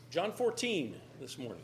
John 14 this morning.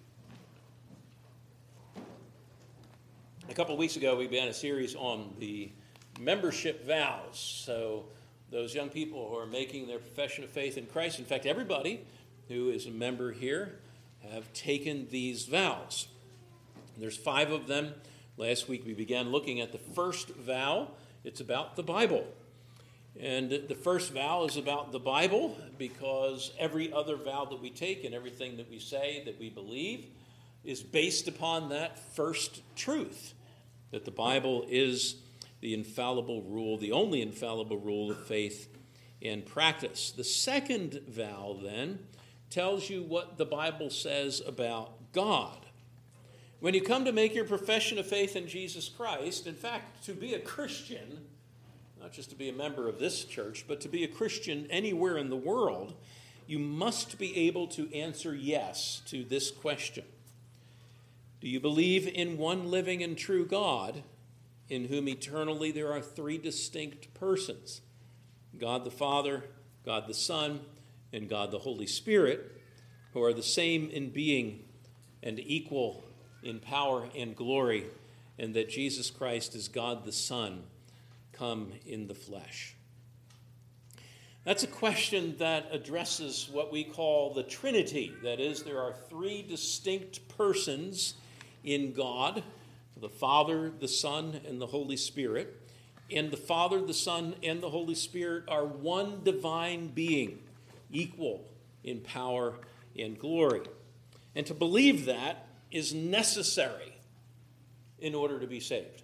A couple of weeks ago, we began a series on the membership vows. So those young people who are making their profession of faith in Christ, in fact, everybody who is a member here, have taken these vows. There's 5 of them. Last week we began looking at the first vow. It's about the Bible. And the first vow is about the Bible because every other vow that we take and everything that we say that we believe is based upon that first truth, that the Bible is the infallible rule, the only infallible rule of faith and practice. The second vow then tells you what the Bible says about God. When you come to make your profession of faith in Jesus Christ, in fact, to be a Christian, not just to be a member of this church, but to be a Christian anywhere in the world, you must be able to answer yes to this question. Do you believe in one living and true God, in whom eternally there are 3 distinct persons, God the Father, God the Son, and God the Holy Spirit, who are the same in being and equal in power and glory, and that Jesus Christ is God the Son, come in the flesh? That's a question that addresses what we call the Trinity. That is, there are 3 distinct persons in God, the Father, the Son, and the Holy Spirit. And the Father, the Son, and the Holy Spirit are one divine being, equal in power and glory. And to believe that is necessary in order to be saved.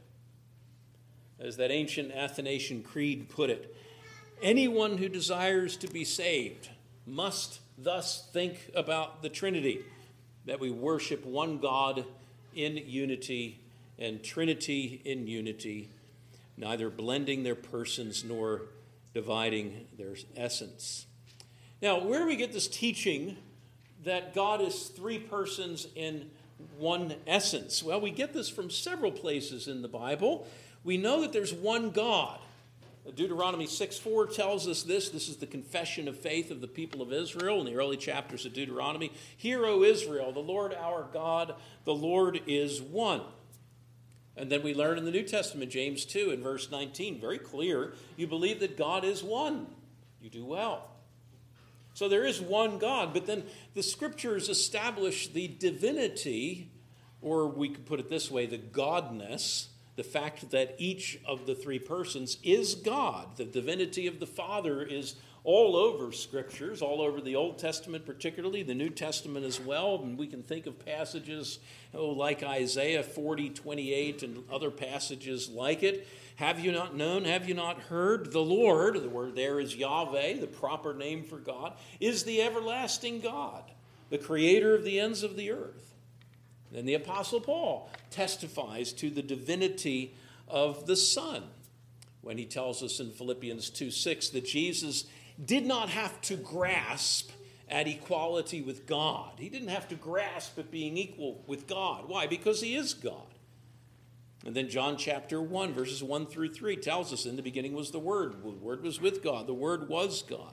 As that ancient Athanasian Creed put it, anyone who desires to be saved must thus think about the Trinity, that we worship one God in unity and Trinity in unity, neither blending their persons nor dividing their essence. Now, where do we get this teaching that God is 3 persons in one essence? Well, we get this from several places in the Bible. We know that there's one God. Deuteronomy 6:4 tells us this. This is the confession of faith of the people of Israel in the early chapters of Deuteronomy. Hear, O Israel, the Lord our God, the Lord is one. And then we learn in the New Testament, James 2 in verse 19, very clear, you believe that God is one. You do well. So there is one God, but then the Scriptures establish the divinity, or we could put it this way, the godness, the fact that each of the 3 persons is God. The divinity of the Father is all over Scriptures, all over the Old Testament particularly, the New Testament as well. And we can think of passages like Isaiah 40:28 and other passages like it. Have you not known, have you not heard? The Lord, the word there is Yahweh, the proper name for God, is the everlasting God, the creator of the ends of the earth. And the Apostle Paul testifies to the divinity of the Son when he tells us in Philippians 2:6 that Jesus did not have to grasp at equality with God. He didn't have to grasp at being equal with God. Why? Because he is God. And then John chapter 1, verses 1 through 3 tells us, in the beginning was the Word. The Word was with God. The Word was God.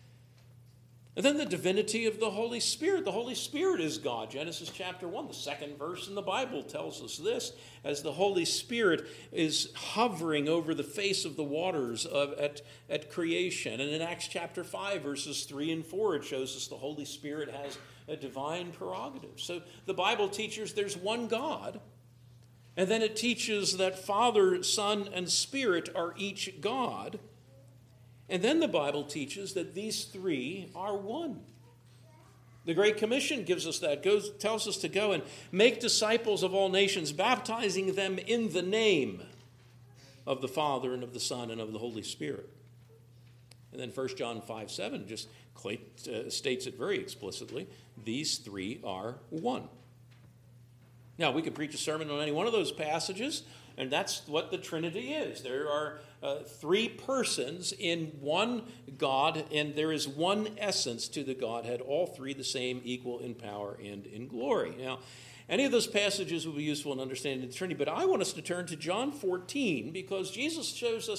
And then the divinity of the Holy Spirit. The Holy Spirit is God. Genesis chapter 1, the 2nd verse in the Bible tells us this. As the Holy Spirit is hovering over the face of the waters at creation. And in Acts chapter 5, verses 3 and 4, it shows us the Holy Spirit has a divine prerogative. So the Bible teaches there's one God. And then it teaches that Father, Son, and Spirit are each God. And then the Bible teaches that these 3 are one. The Great Commission gives us that, tells us to go and make disciples of all nations, baptizing them in the name of the Father and of the Son and of the Holy Spirit. And then 1 John 5:7 just states it very explicitly. These 3 are one. Now, we could preach a sermon on any one of those passages, and that's what the Trinity is. There are 3 persons in one God, and there is one essence to the Godhead, all 3 the same, equal in power and in glory. Now, any of those passages will be useful in understanding the Trinity, but I want us to turn to John 14 because Jesus shows us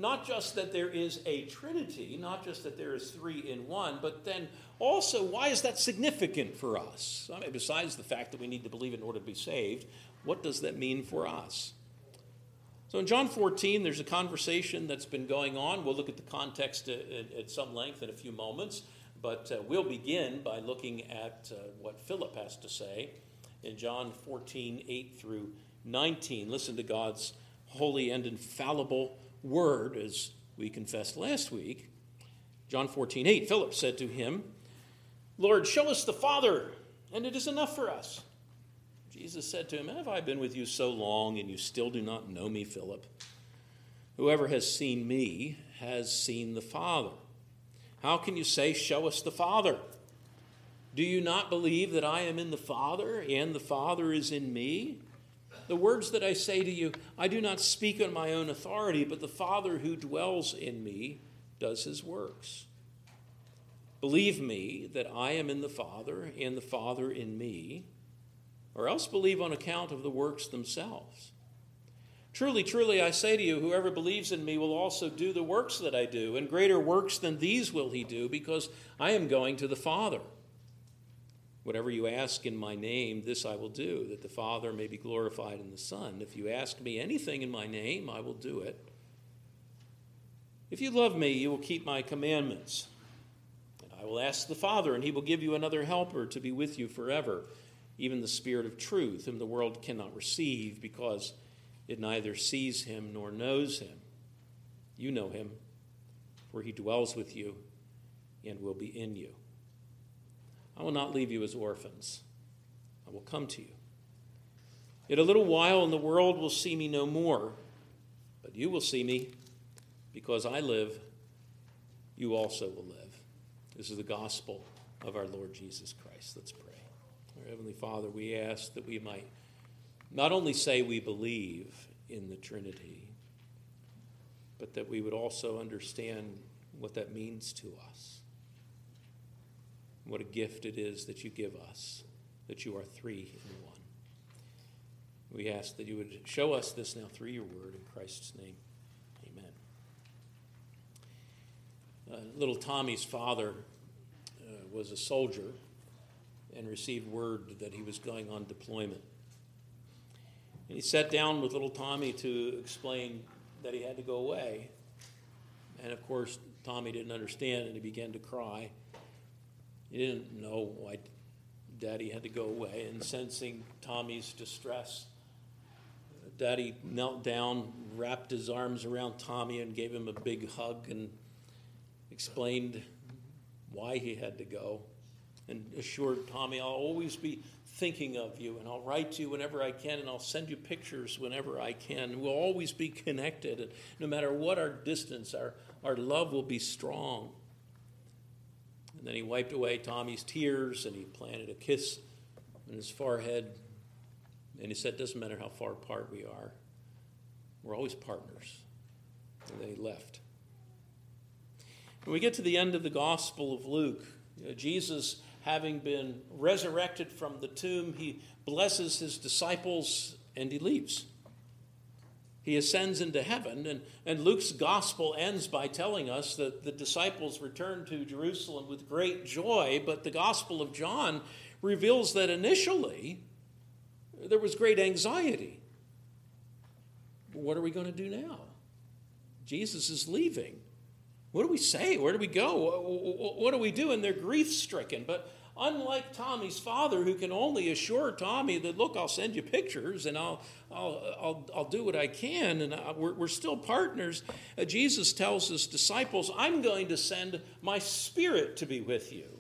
not just that there is a Trinity, not just that there is three in one, but then also, why is that significant for us? I mean, besides the fact that we need to believe in order to be saved, what does that mean for us? So in John 14, there's a conversation that's been going on. We'll look at the context at some length in a few moments, but we'll begin by looking at what Philip has to say in John 14, 8 through 19. Listen to God's holy and infallible word, as we confessed last week. John 14, 8, Philip said to him, Lord, show us the Father, and it is enough for us. Jesus said to him, have I been with you so long, and you still do not know me, Philip? Whoever has seen me has seen the Father. How can you say, show us the Father? Do you not believe that I am in the Father, and the Father is in me? The words that I say to you, I do not speak on my own authority, but the Father who dwells in me does his works. Believe me that I am in the Father, and the Father in me, or else believe on account of the works themselves. Truly, truly, I say to you, whoever believes in me will also do the works that I do, and greater works than these will he do, because I am going to the Father. Whatever you ask in my name, this I will do, that the Father may be glorified in the Son. If you ask me anything in my name, I will do it. If you love me, you will keep my commandments. And I will ask the Father, and he will give you another helper to be with you forever, even the Spirit of truth, whom the world cannot receive, because it neither sees him nor knows him. You know him, for he dwells with you and will be in you. I will not leave you as orphans. I will come to you. Yet a little while, and the world will see me no more, but you will see me, because I live, you also will live. This is the gospel of our Lord Jesus Christ. Let's pray. Our Heavenly Father, we ask that we might not only say we believe in the Trinity, but that we would also understand what that means to us. What a gift it is that you give us, that you are three in one. We ask that you would show us this now through your word in Christ's name. Amen. Little Tommy's father was a soldier and received word that he was going on deployment. And he sat down with little Tommy to explain that he had to go away. And of course, Tommy didn't understand, and he began to cry. He didn't know why Daddy had to go away. And sensing Tommy's distress, Daddy knelt down, wrapped his arms around Tommy, and gave him a big hug and explained why he had to go, and assured Tommy, I'll always be thinking of you, and I'll write to you whenever I can, and I'll send you pictures whenever I can. We'll always be connected, and no matter what our distance, our love will be strong. And then he wiped away Tommy's tears, and he planted a kiss on his forehead, and he said, it doesn't matter how far apart we are, we're always partners. And then he left. When we get to the end of the Gospel of Luke, Jesus, having been resurrected from the tomb, he blesses his disciples and he leaves. He ascends into heaven, and Luke's gospel ends by telling us that the disciples returned to Jerusalem with great joy, but the Gospel of John reveals that initially there was great anxiety. What are we going to do now? Jesus is leaving. What do we say? Where do we go? What do we do? And they're grief-stricken. But unlike Tommy's father, who can only assure Tommy that, look, I'll send you pictures and I'll do what I can, and we're still partners, Jesus tells his disciples, I'm going to send my Spirit to be with you,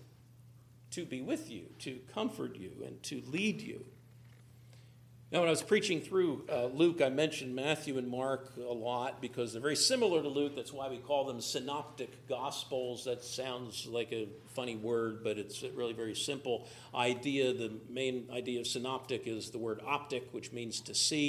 to comfort you, and to lead you. Now, when I was preaching through Luke, I mentioned Matthew and Mark a lot because they're very similar to Luke. That's why we call them synoptic gospels. That sounds like a funny word, but it's a really very simple idea. The main idea of synoptic is the word optic, which means to see.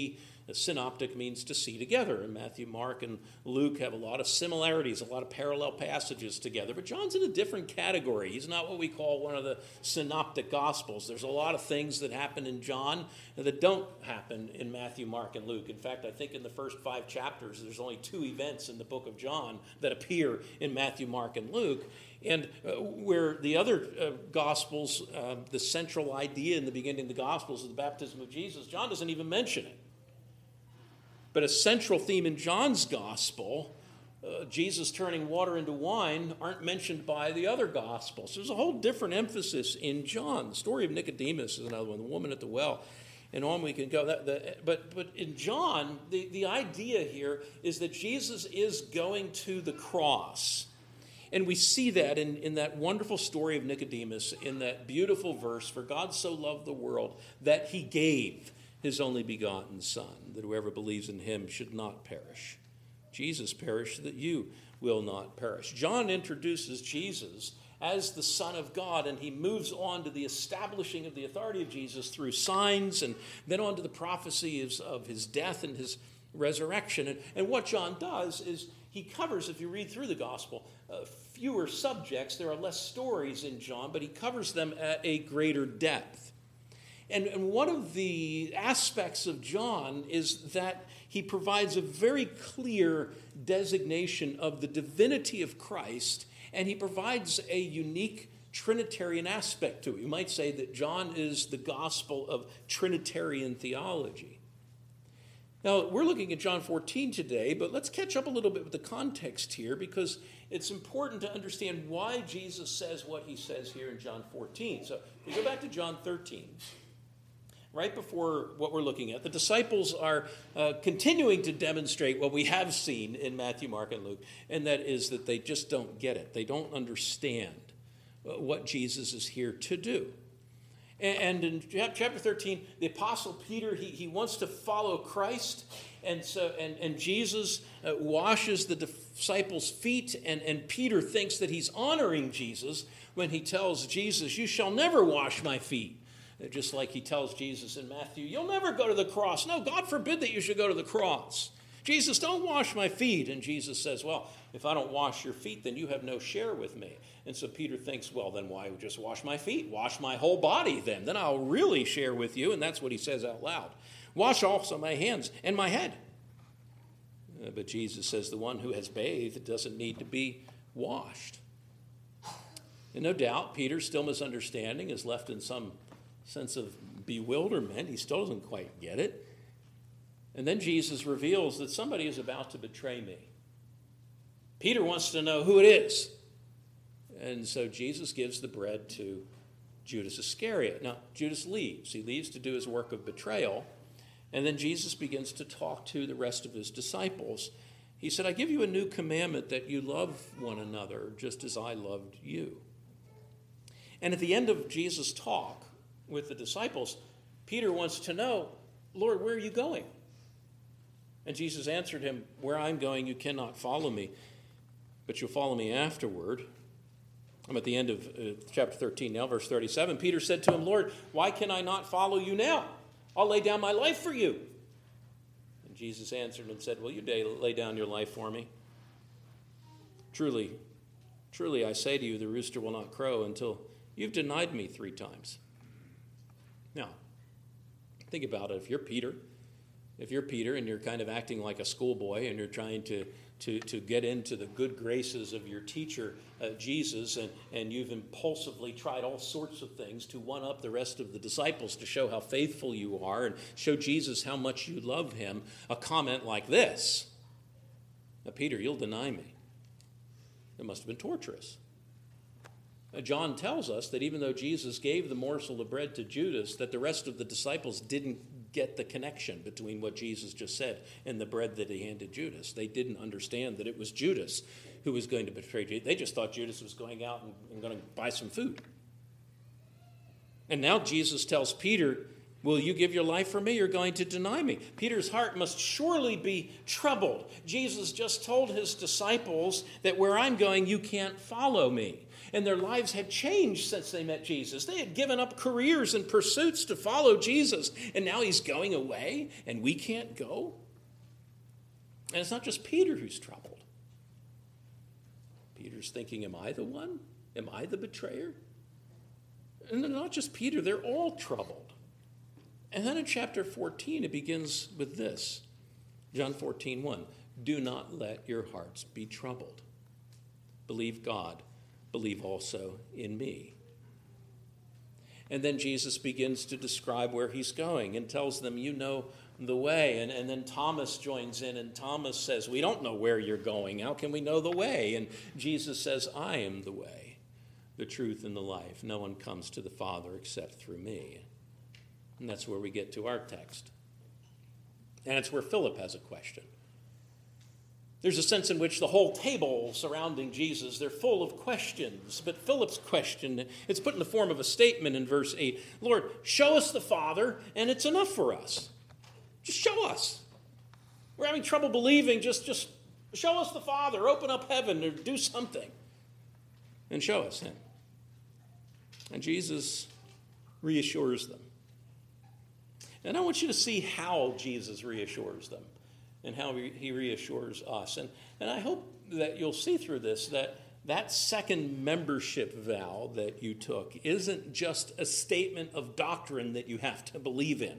Synoptic means to see together. And Matthew, Mark, and Luke have a lot of similarities, a lot of parallel passages together. But John's in a different category. He's not what we call one of the synoptic gospels. There's a lot of things that happen in John that don't happen in Matthew, Mark, and Luke. In fact, I think in the first 5 chapters, there's only 2 events in the book of John that appear in Matthew, Mark, and Luke. And where the other Gospels, the central idea in the beginning of the Gospels is the baptism of Jesus, John doesn't even mention it. But a central theme in John's Gospel, Jesus turning water into wine, aren't mentioned by the other Gospels. There's a whole different emphasis in John. The story of Nicodemus is another one, the woman at the well, and on we can go. But in John, the idea here is that Jesus is going to the cross. And we see that in that wonderful story of Nicodemus, in that beautiful verse, for God so loved the world that he gave his only begotten Son, that whoever believes in him should not perish. Jesus perished that you will not perish. John introduces Jesus as the Son of God, and he moves on to the establishing of the authority of Jesus through signs, and then on to the prophecy of his death and his resurrection. And what John does is he covers, if you read through the gospel, fewer subjects. There are less stories in John, but he covers them at a greater depth. And one of the aspects of John is that he provides a very clear designation of the divinity of Christ, and he provides a unique Trinitarian aspect to it. You might say that John is the gospel of Trinitarian theology. Now, we're looking at John 14 today, but let's catch up a little bit with the context here, because it's important to understand why Jesus says what he says here in John 14. So we go back to John 13. Right before what we're looking at, the disciples are continuing to demonstrate what we have seen in Matthew, Mark, and Luke, and that is that they just don't get it. They don't understand what Jesus is here to do. And in chapter 13, the apostle Peter, he wants to follow Christ, and Jesus washes the disciples' feet, and Peter thinks that he's honoring Jesus when he tells Jesus, "You shall never wash my feet." Just like he tells Jesus in Matthew, "You'll never go to the cross." No, God forbid that you should go to the cross. Jesus, don't wash my feet. And Jesus says, well, if I don't wash your feet, then you have no share with me. And so Peter thinks, well, then why just wash my feet? Wash my whole body then. Then I'll really share with you. And that's what he says out loud. Wash also my hands and my head. But Jesus says the one who has bathed doesn't need to be washed. And no doubt, Peter's still misunderstanding is left in some sense of bewilderment. He still doesn't quite get it. And then Jesus reveals that somebody is about to betray me. Peter wants to know who it is. And so Jesus gives the bread to Judas Iscariot. Now, Judas leaves. He leaves to do his work of betrayal. And then Jesus begins to talk to the rest of his disciples. He said, I give you a new commandment, that you love one another just as I loved you. And at the end of Jesus' talk with the disciples, Peter wants to know, Lord, where are you going? And Jesus answered him, where I'm going, you cannot follow me, but you'll follow me afterward. I'm at the end of chapter 13 now, verse 37. Peter said to him, Lord, why can I not follow you now? I'll lay down my life for you. And Jesus answered and said, will you lay down your life for me? Truly, truly, I say to you, the rooster will not crow until you've denied me 3 times. Now, think about it. If you're Peter and you're kind of acting like a schoolboy and you're trying to get into the good graces of your teacher, Jesus, and you've impulsively tried all sorts of things to one-up the rest of the disciples to show how faithful you are and show Jesus how much you love him, a comment like this, Peter, you'll deny me. It must have been torturous. John tells us that even though Jesus gave the morsel of bread to Judas, that the rest of the disciples didn't get the connection between what Jesus just said and the bread that he handed Judas. They didn't understand that it was Judas who was going to betray Jesus. They just thought Judas was going out and going to buy some food. And now Jesus tells Peter, Will you give your life for me? You're going to deny me. Peter's heart must surely be troubled. Jesus just told his disciples that where I'm going, you can't follow me. And their lives had changed since they met Jesus. They had given up careers and pursuits to follow Jesus. And now he's going away and we can't go. And it's not just Peter who's troubled. Peter's thinking, am I the one? Am I the betrayer? And not just Peter, they're all troubled. And then in chapter 14, it begins with this. John 14:1. Do not let your hearts be troubled. Believe God. Believe also in me. And then Jesus begins to describe where he's going and tells them, you know the way. And then Thomas joins in, and Thomas says, we don't know where you're going. How can we know the way? And Jesus says, I am the way, the truth, and the life. No one comes to the Father except through me. And that's where we get to our text. And it's where Philip has a question. There's a sense in which the whole table surrounding Jesus, they're full of questions. But Philip's question, it's put in the form of a statement in verse 8. Lord, show us the Father, and it's enough for us. Just show us. We're having trouble believing. Just show us the Father. Open up heaven or do something. And show us him. And Jesus reassures them. And I want you to see how Jesus reassures them and how he reassures us. And I hope that you'll see through this that second membership vow that you took isn't just a statement of doctrine that you have to believe in.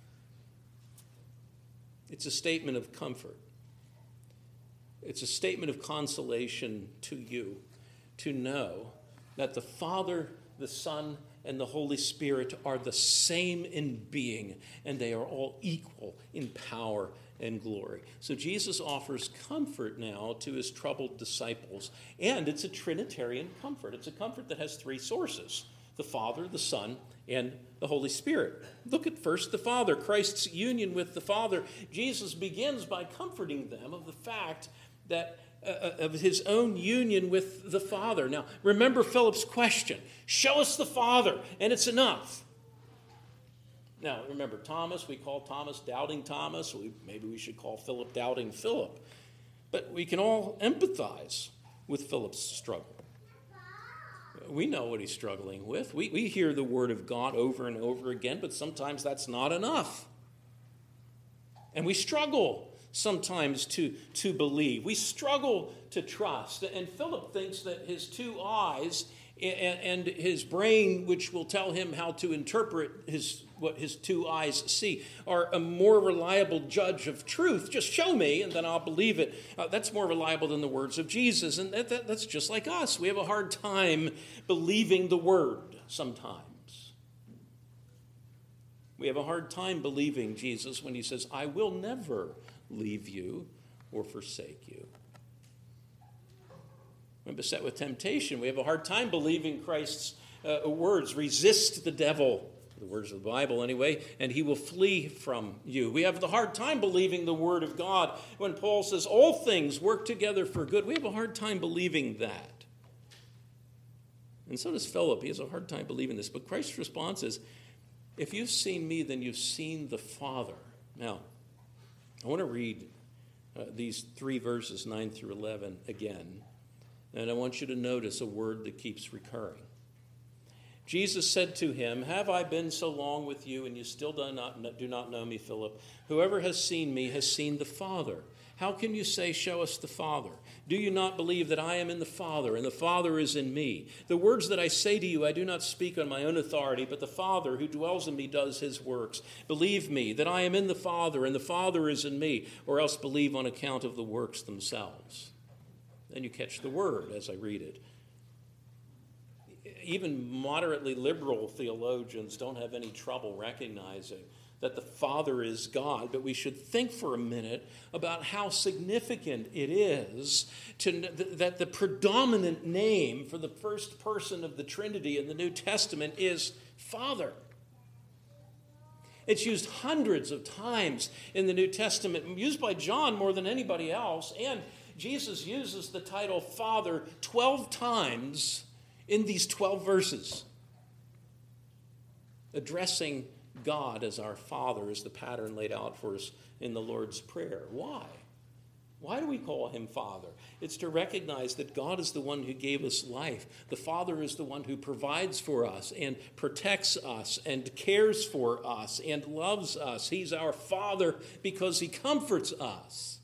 It's a statement of comfort. It's a statement of consolation to you to know that the Father, the Son, and the Holy Spirit are the same in being, and they are all equal in power and glory. So Jesus offers comfort now to his troubled disciples, and it's a Trinitarian comfort. It's a comfort that has three sources: the Father, the Son, and the Holy Spirit. Look at first the Father, Christ's union with the Father. Jesus begins by comforting them of the fact that of his own union with the Father. Now, remember Philip's question. Show us the Father, and it's enough. Now, remember Thomas. We call Thomas Doubting Thomas. Maybe we should call Philip Doubting Philip. But we can all empathize with Philip's struggle. We know what he's struggling with. We hear the word of God over and over again, but sometimes that's not enough. And we struggle sometimes to believe. We struggle to trust. And Philip thinks that his two eyes and his brain, which will tell him how to interpret what his two eyes see, are a more reliable judge of truth. Just show me, and then I'll believe it. That's more reliable than the words of Jesus. And that's just like us. We have a hard time believing the word sometimes. We have a hard time believing Jesus when he says, I will never leave you or forsake you. When beset with temptation, we have a hard time believing Christ's words. Resist the devil, the words of the Bible anyway, and he will flee from you. We have the hard time believing the word of God. When Paul says all things work together for good, we have a hard time believing that. And so does Philip. He has a hard time believing this. But Christ's response is, if you've seen me, then you've seen the Father. Now, I want to read these three verses, 9 through 11, again. And I want you to notice a word that keeps recurring. Jesus said to him, have I been so long with you, and you still do not know me, Philip? Whoever has seen me has seen the Father. How can you say, show us the Father? Do you not believe that I am in the Father, and the Father is in me? The words that I say to you, I do not speak on my own authority, but the Father who dwells in me does his works. Believe me that I am in the Father, and the Father is in me, or else believe on account of the works themselves. Then you catch the word as I read it. Even moderately liberal theologians don't have any trouble recognizing that the Father is God, but we should think for a minute about how significant it is that the predominant name for the first person of the Trinity in the New Testament is Father. It's used hundreds of times in the New Testament, used by John more than anybody else, and Jesus uses the title Father 12 times in these 12 verses, addressing God as our Father is the pattern laid out for us in the Lord's Prayer. Why? Why do we call him Father? It's to recognize that God is the one who gave us life. The Father is the one who provides for us and protects us and cares for us and loves us. He's our Father because he comforts us.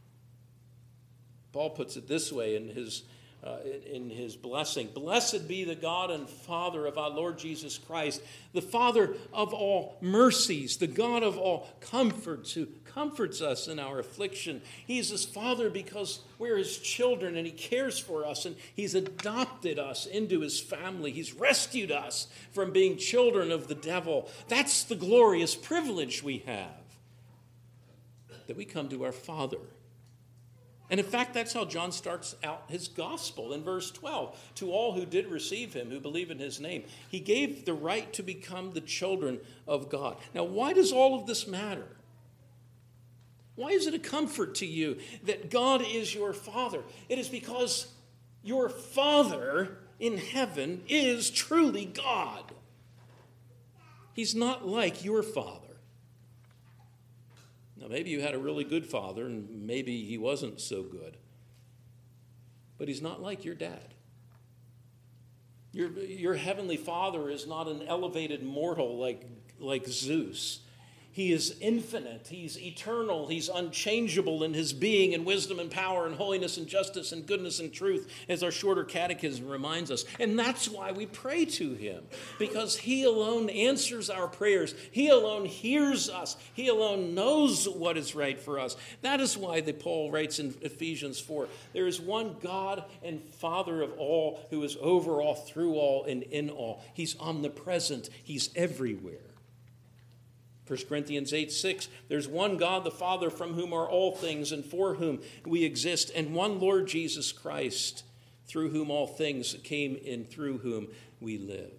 Paul puts it this way in his blessing. Blessed be the God and Father of our Lord Jesus Christ, the Father of all mercies, the God of all comforts, who comforts us in our affliction. He's his Father because we're his children and he cares for us and he's adopted us into his family. He's rescued us from being children of the devil. That's the glorious privilege we have, that we come to our Father. And in fact, that's how John starts out his gospel in verse 12. To all who did receive him, who believe in his name, he gave the right to become the children of God. Now, why does all of this matter? Why is it a comfort to you that God is your Father? It is because your Father in heaven is truly God. He's not like your father. Now, maybe you had a really good father, and maybe he wasn't so good. But he's not like your dad. Your heavenly Father is not an elevated mortal like Zeus. He is infinite. He's eternal. He's unchangeable in his being and wisdom and power and holiness and justice and goodness and truth, as our shorter catechism reminds us. And that's why we pray to him, because he alone answers our prayers. He alone hears us. He alone knows what is right for us. That is why Paul writes in Ephesians 4, there is one God and Father of all, who is over all, through all, and in all. He's omnipresent. He's everywhere. 1 Corinthians 8:6, there's one God, the Father, from whom are all things and for whom we exist, and one Lord Jesus Christ, through whom all things came and through whom we live.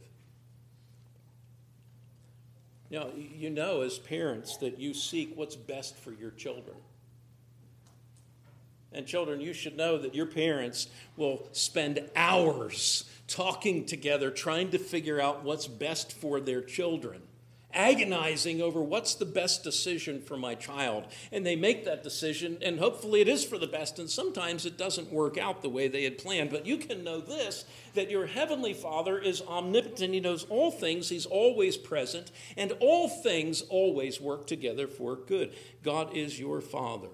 Now, you know as parents that you seek what's best for your children. And children, you should know that your parents will spend hours talking together, trying to figure out what's best for their children, agonizing over what's the best decision for my child. And they make that decision, and hopefully it is for the best, and sometimes it doesn't work out the way they had planned. But you can know this, that your heavenly Father is omnipotent. He knows all things. He's always present, and all things always work together for good. God is your Father.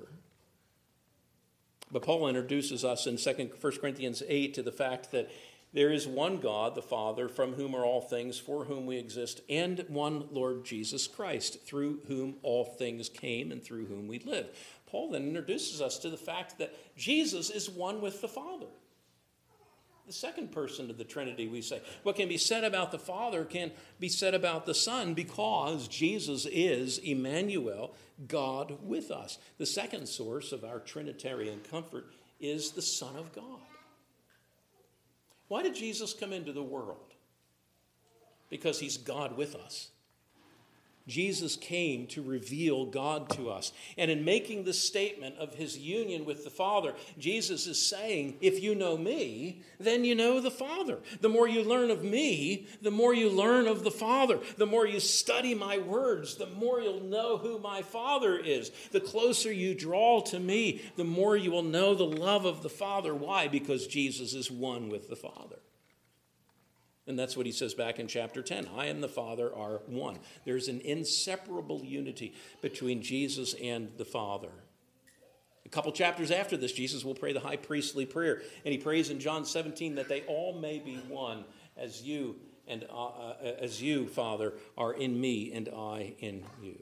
But Paul introduces us in 1 Corinthians 8 to the fact that there is one God, the Father, from whom are all things, for whom we exist, and one Lord Jesus Christ, through whom all things came and through whom we live. Paul then introduces us to the fact that Jesus is one with the Father. The second person of the Trinity, we say. What can be said about the Father can be said about the Son, because Jesus is Emmanuel, God with us. The second source of our Trinitarian comfort is the Son of God. Why did Jesus come into the world? Because he's God with us. Jesus came to reveal God to us. And in making this statement of his union with the Father, Jesus is saying, if you know me, then you know the Father. The more you learn of me, the more you learn of the Father. The more you study my words, the more you'll know who my Father is. The closer you draw to me, the more you will know the love of the Father. Why? Because Jesus is one with the Father. And that's what he says back in chapter 10. I and the Father are one. There's an inseparable unity between Jesus and the Father. A couple chapters after this, Jesus will pray the high priestly prayer. And he prays in John 17 that they all may be one, as you, Father, are in me and I in you.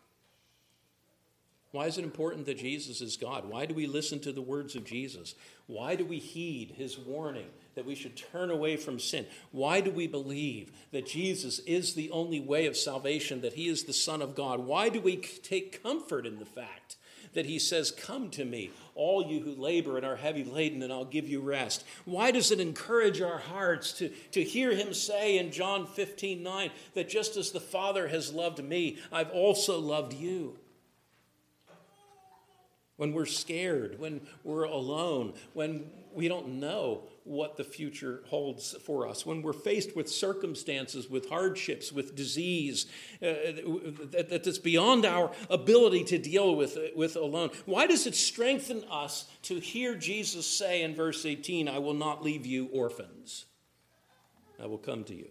Why is it important that Jesus is God? Why do we listen to the words of Jesus? Why do we heed his warning that we should turn away from sin? Why do we believe that Jesus is the only way of salvation, that he is the Son of God? Why do we take comfort in the fact that he says, come to me, all you who labor and are heavy laden, and I'll give you rest? Why does it encourage our hearts to hear him say in John 15:9 that just as the Father has loved me, I've also loved you? When we're scared, when we're alone, when we don't know what the future holds for us. When we're faced with circumstances, with hardships, with disease that's beyond our ability to deal with alone, why does it strengthen us to hear Jesus say in verse 18, I will not leave you orphans. I will come to you.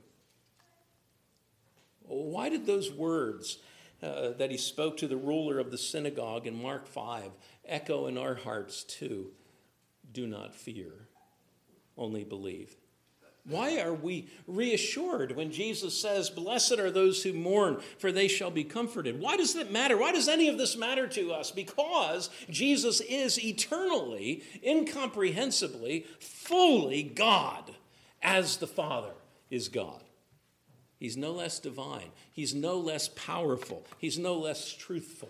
Why did those words that he spoke to the ruler of the synagogue in Mark 5 echo in our hearts too? Do not fear, only believe. Why are we reassured when Jesus says, blessed are those who mourn, for they shall be comforted? Why does that matter? Why does any of this matter to us? Because Jesus is eternally, incomprehensibly, fully God, as the Father is God. He's no less divine. He's no less powerful. He's no less truthful.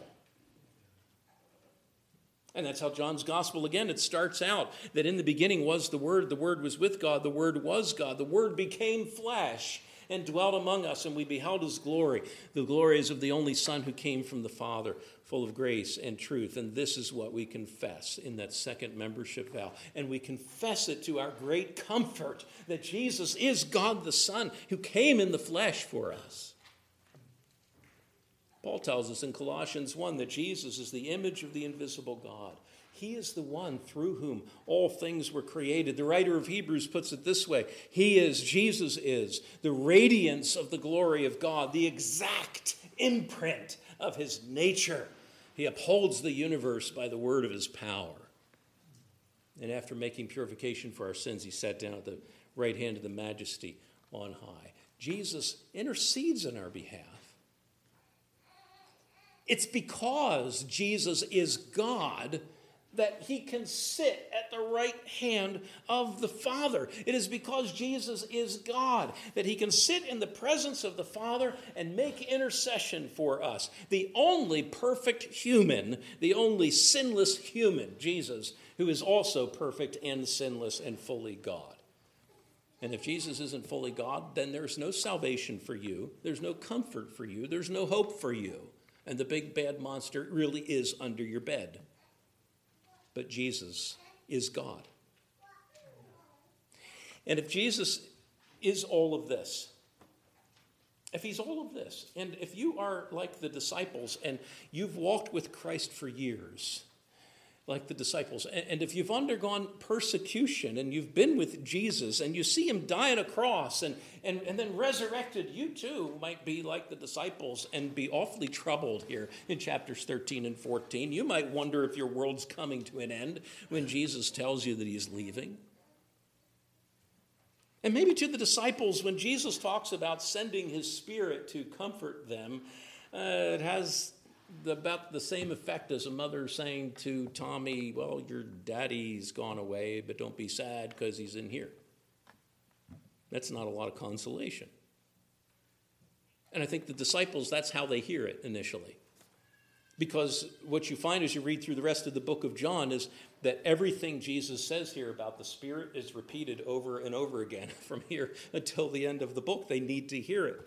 And that's how John's gospel, again, it starts out that in the beginning was the Word was with God, the Word was God, the Word became flesh and dwelt among us, and we beheld his glory. The glory is of the only Son who came from the Father, full of grace and truth. And this is what we confess in that second membership vow. And we confess it to our great comfort that Jesus is God the Son who came in the flesh for us. Paul tells us in Colossians 1 that Jesus is the image of the invisible God. He is the one through whom all things were created. The writer of Hebrews puts it this way. Jesus is the radiance of the glory of God, the exact imprint of his nature. He upholds the universe by the word of his power. And after making purification for our sins, he sat down at the right hand of the Majesty on high. Jesus intercedes on our behalf. It's because Jesus is God that he can sit at the right hand of the Father. It is because Jesus is God that he can sit in the presence of the Father and make intercession for us. The only perfect human, the only sinless human, Jesus, who is also perfect and sinless and fully God. And if Jesus isn't fully God, then there's no salvation for you. There's no comfort for you. There's no hope for you. And the big bad monster really is under your bed. But Jesus is God. And if Jesus is all of this, if he's all of this, and if you are like the disciples and you've walked with Christ for years, like the disciples, and if you've undergone persecution and you've been with Jesus and you see him die on a cross and then resurrected, you too might be like the disciples and be awfully troubled here in chapters 13 and 14. You might wonder if your world's coming to an end when Jesus tells you that he's leaving. And maybe to the disciples, when Jesus talks about sending his Spirit to comfort them, it has about the same effect as a mother saying to Tommy, well, your daddy's gone away, but don't be sad because he's in here. That's not a lot of consolation. And I think the disciples, that's how they hear it initially. Because what you find as you read through the rest of the book of John is that everything Jesus says here about the Spirit is repeated over and over again from here until the end of the book. They need to hear it.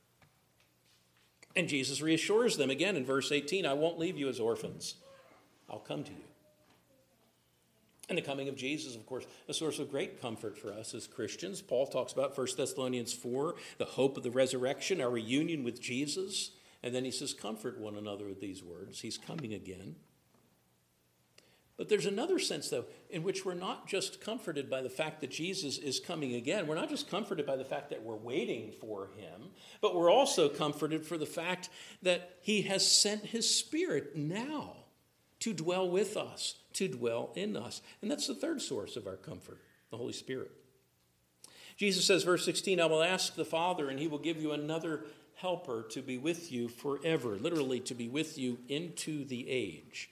And Jesus reassures them again in verse 18, I won't leave you as orphans. I'll come to you. And the coming of Jesus, of course, a source of great comfort for us as Christians. Paul talks about 1 Thessalonians 4, the hope of the resurrection, our reunion with Jesus. And then he says, comfort one another with these words. He's coming again. But there's another sense, though, in which we're not just comforted by the fact that Jesus is coming again. We're not just comforted by the fact that we're waiting for him, but we're also comforted for the fact that he has sent his Spirit now to dwell with us, to dwell in us. And that's the third source of our comfort, the Holy Spirit. Jesus says, verse 16, I will ask the Father, and he will give you another helper to be with you forever, literally to be with you into the age.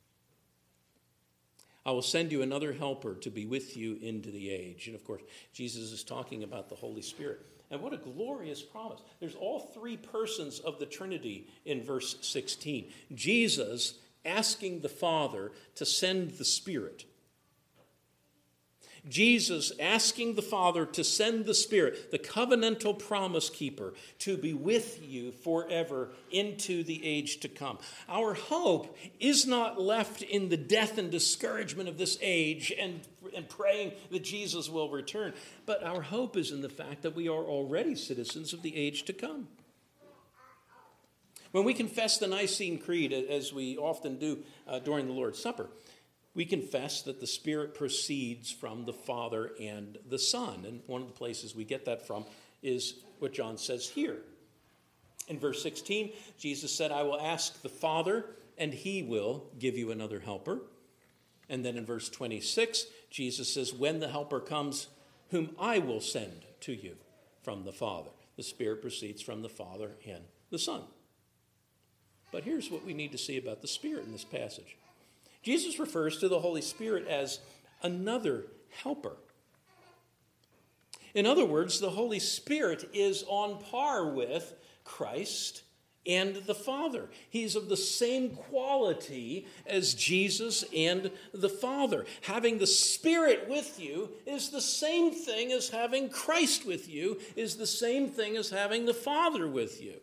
I will send you another helper to be with you into the age. And of course, Jesus is talking about the Holy Spirit. And what a glorious promise. There's all three persons of the Trinity in verse 16. Jesus asking the Father to send the Spirit. Jesus asking the Father to send the Spirit, the covenantal promise keeper, to be with you forever into the age to come. Our hope is not left in the death and discouragement of this age and praying that Jesus will return, but our hope is in the fact that we are already citizens of the age to come. When we confess the Nicene Creed, as we often do during the Lord's Supper, we confess that the Spirit proceeds from the Father and the Son. And one of the places we get that from is what John says here. In verse 16, Jesus said, I will ask the Father, and he will give you another helper. And then in verse 26, Jesus says, when the helper comes, whom I will send to you from the Father. The Spirit proceeds from the Father and the Son. But here's what we need to see about the Spirit in this passage. Jesus refers to the Holy Spirit as another helper. In other words, the Holy Spirit is on par with Christ and the Father. He's of the same quality as Jesus and the Father. Having the Spirit with you is the same thing as having Christ with you, is the same thing as having the Father with you.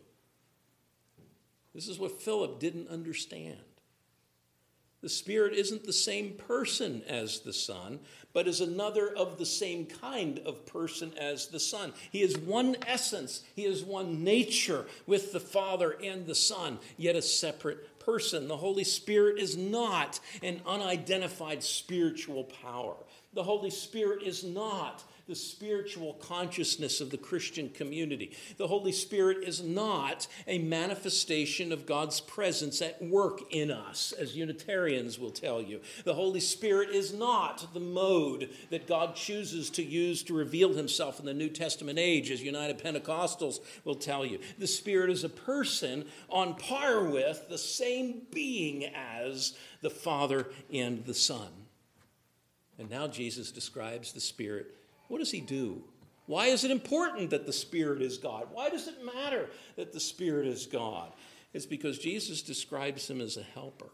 This is what Philip didn't understand. The Spirit isn't the same person as the Son, but is another of the same kind of person as the Son. He is one essence, he is one nature with the Father and the Son, yet a separate person. The Holy Spirit is not an unidentified spiritual power. The Holy Spirit is not the spiritual consciousness of the Christian community. The Holy Spirit is not a manifestation of God's presence at work in us, as Unitarians will tell you. The Holy Spirit is not the mode that God chooses to use to reveal himself in the New Testament age, as United Pentecostals will tell you. The Spirit is a person on par with, the same being as the Father and the Son. And now Jesus describes the Spirit. What does he do? Why is it important that the Spirit is God? Why does it matter that the Spirit is God? It's because Jesus describes him as a helper.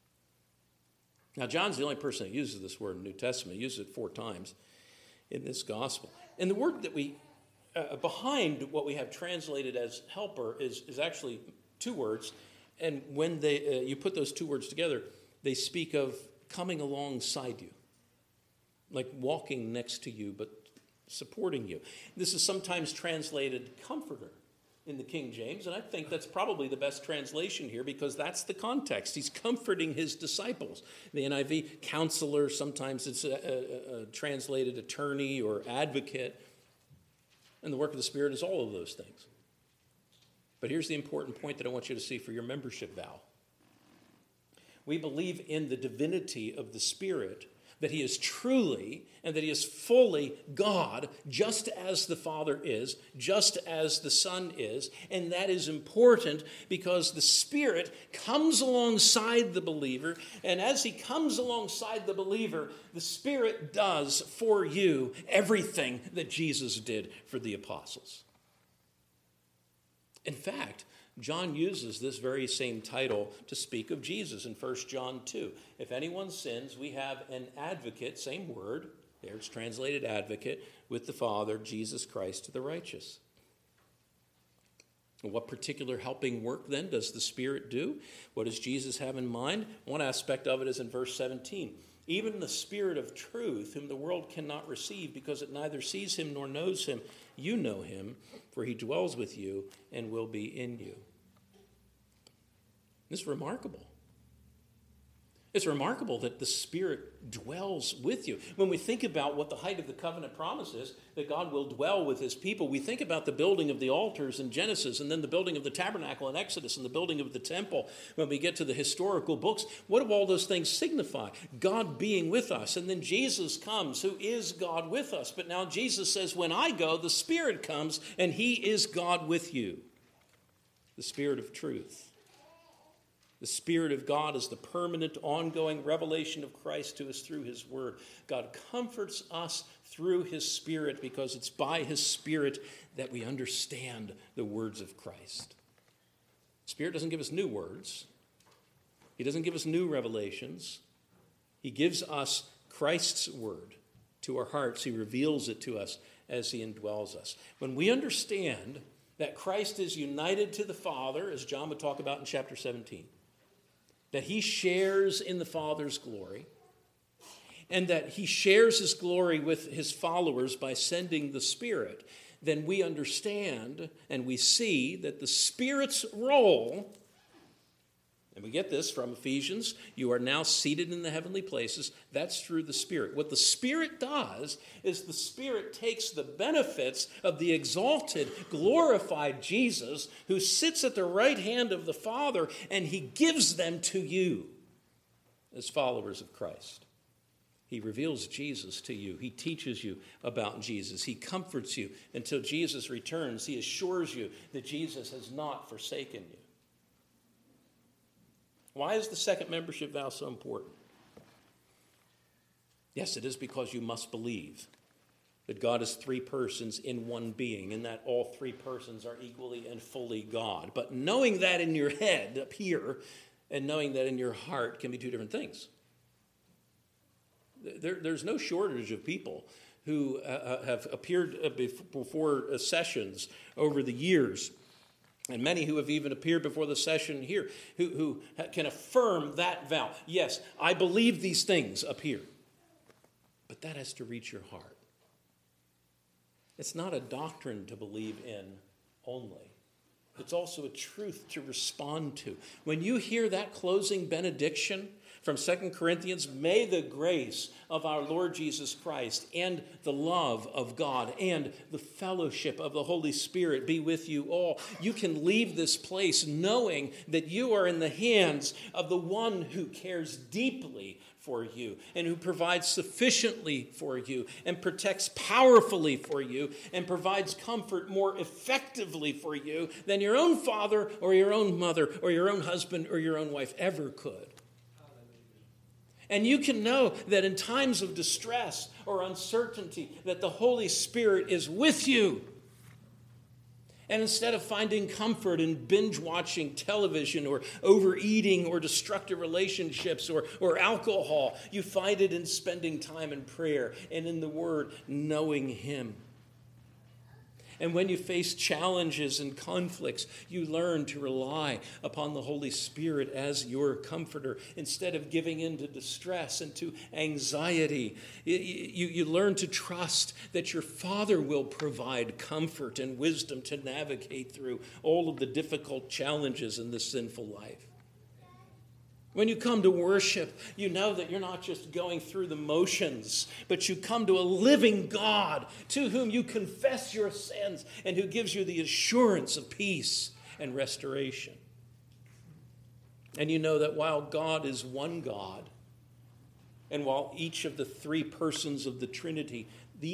Now, John's the only person that uses this word in the New Testament. He uses it 4 times in this gospel. And the word that we, behind what we have translated as helper is actually 2 words. And when you put those 2 words together, they speak of coming alongside you. Like walking next to you, but supporting you. This is sometimes translated comforter in the King James, and I think that's probably the best translation here because that's the context. He's comforting his disciples. The NIV, counselor, sometimes it's translated attorney or advocate. And the work of the Spirit is all of those things. But here's the important point that I want you to see for your membership vow. We believe in the divinity of the Spirit, that he is truly and that he is fully God, just as the Father is, just as the Son is. And that is important because the Spirit comes alongside the believer. And as he comes alongside the believer, the Spirit does for you everything that Jesus did for the apostles. In fact, John uses this very same title to speak of Jesus in 1 John 2. If anyone sins, we have an advocate, same word, there it's translated advocate, with the Father, Jesus Christ the righteous. And what particular helping work then does the Spirit do? What does Jesus have in mind? One aspect of it is in verse 17. Even the Spirit of truth, whom the world cannot receive because it neither sees him nor knows him, you know him, for he dwells with you and will be in you. This is remarkable. It's remarkable that the Spirit dwells with you. When we think about what the height of the covenant promise is, that God will dwell with his people, we think about the building of the altars in Genesis, and then the building of the tabernacle in Exodus, and the building of the temple. When we get to the historical books, what do all those things signify? God being with us. And then Jesus comes, who is God with us. But now Jesus says, when I go, the Spirit comes, and he is God with you. The Spirit of truth. The Spirit of God is the permanent, ongoing revelation of Christ to us through his word. God comforts us through his Spirit because it's by his Spirit that we understand the words of Christ. The Spirit doesn't give us new words. He doesn't give us new revelations. He gives us Christ's word to our hearts. He reveals it to us as he indwells us. When we understand that Christ is united to the Father, as John would talk about in chapter 17, that he shares in the Father's glory, and that he shares his glory with his followers by sending the Spirit, then we understand and we see that the Spirit's role, and we get this from Ephesians, you are now seated in the heavenly places. That's through the Spirit. What the Spirit does is the Spirit takes the benefits of the exalted, glorified Jesus who sits at the right hand of the Father, and he gives them to you as followers of Christ. He reveals Jesus to you. He teaches you about Jesus. He comforts you until Jesus returns. He assures you that Jesus has not forsaken you. Why is the second membership vow so important? Yes, it is because you must believe that God is three persons in one being, and that all three persons are equally and fully God. But knowing that in your head up here and knowing that in your heart can be two different things. There's no shortage of people who have appeared before sessions over the years, and many who have even appeared before the session here, who can affirm that vow. Yes, I believe these things up here, but that has to reach your heart. It's not a doctrine to believe in only. It's also a truth to respond to. When you hear that closing benediction from 2 Corinthians, may the grace of our Lord Jesus Christ and the love of God and the fellowship of the Holy Spirit be with you all. You can leave this place knowing that you are in the hands of the one who cares deeply for you and who provides sufficiently for you and protects powerfully for you and provides comfort more effectively for you than your own father or your own mother or your own husband or your own wife ever could. And you can know that in times of distress or uncertainty that the Holy Spirit is with you. And instead of finding comfort in binge-watching television or overeating or destructive relationships or alcohol, you find it in spending time in prayer and in the Word, knowing Him. And when you face challenges and conflicts, you learn to rely upon the Holy Spirit as your comforter. Instead of giving in to distress and to anxiety, you learn to trust that your Father will provide comfort and wisdom to navigate through all of the difficult challenges in this sinful life. When you come to worship, you know that you're not just going through the motions, but you come to a living God to whom you confess your sins and who gives you the assurance of peace and restoration. And you know that while God is one God, and while each of the three persons of the Trinity,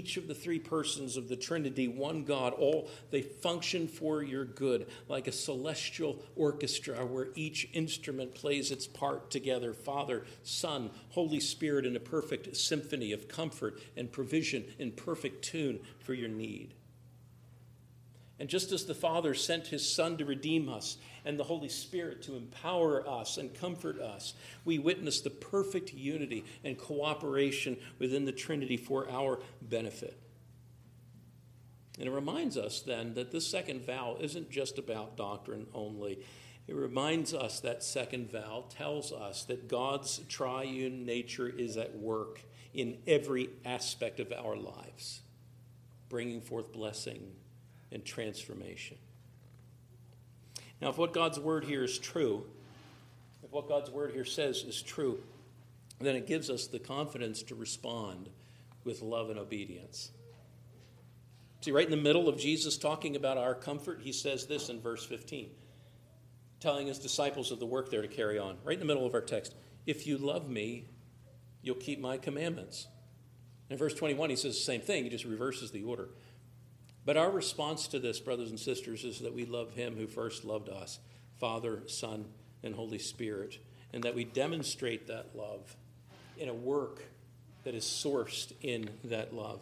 one God, all they function for your good, like a celestial orchestra where each instrument plays its part together, Father, Son, Holy Spirit, in a perfect symphony of comfort and provision in perfect tune for your need. And just as the Father sent his Son to redeem us and the Holy Spirit to empower us and comfort us, we witness the perfect unity and cooperation within the Trinity for our benefit. And it reminds us then that this second vow isn't just about doctrine only. It reminds us that second vow tells us that God's triune nature is at work in every aspect of our lives, bringing forth blessing and transformation. Now, if what God's word here is true, if what God's word here says is true, then it gives us the confidence to respond with love and obedience. See, right in the middle of Jesus talking about our comfort, he says this in verse 15, telling his disciples of the work they're to carry on. Right in the middle of our text, if you love me, you'll keep my commandments. In verse 21, he says the same thing. He just reverses the order. But our response to this, brothers and sisters, is that we love him who first loved us, Father, Son, and Holy Spirit, and that we demonstrate that love in a work that is sourced in that love.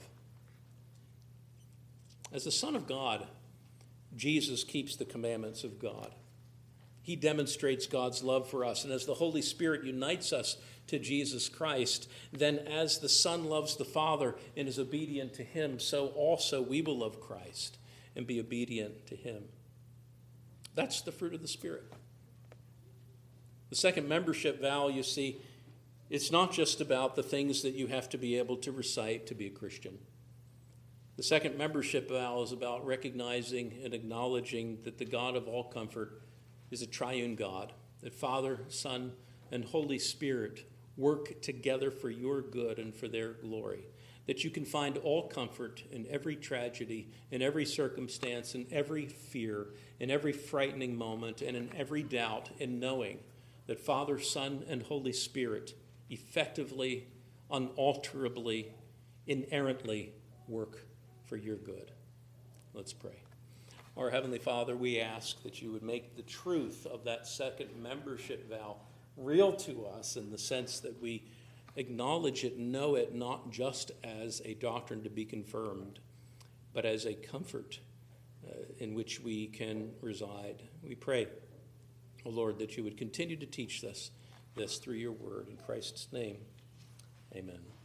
As the Son of God, Jesus keeps the commandments of God. He demonstrates God's love for us. And as the Holy Spirit unites us to Jesus Christ, then as the Son loves the Father and is obedient to him, so also we will love Christ and be obedient to him. That's the fruit of the Spirit. The second membership vow, you see, it's not just about the things that you have to be able to recite to be a Christian. The second membership vow is about recognizing and acknowledging that the God of all comfort is a triune God, that Father, Son, and Holy Spirit work together for your good and for their glory, that you can find all comfort in every tragedy, in every circumstance, in every fear, in every frightening moment, and in every doubt, in knowing that Father, Son, and Holy Spirit effectively, unalterably, inerrantly work for your good. Let's pray. Our Heavenly Father, we ask that you would make the truth of that second membership vow real to us in the sense that we acknowledge it and know it not just as a doctrine to be confirmed, but as a comfort in which we can reside. We pray, O Lord, that you would continue to teach us this through your word. In Christ's name, amen.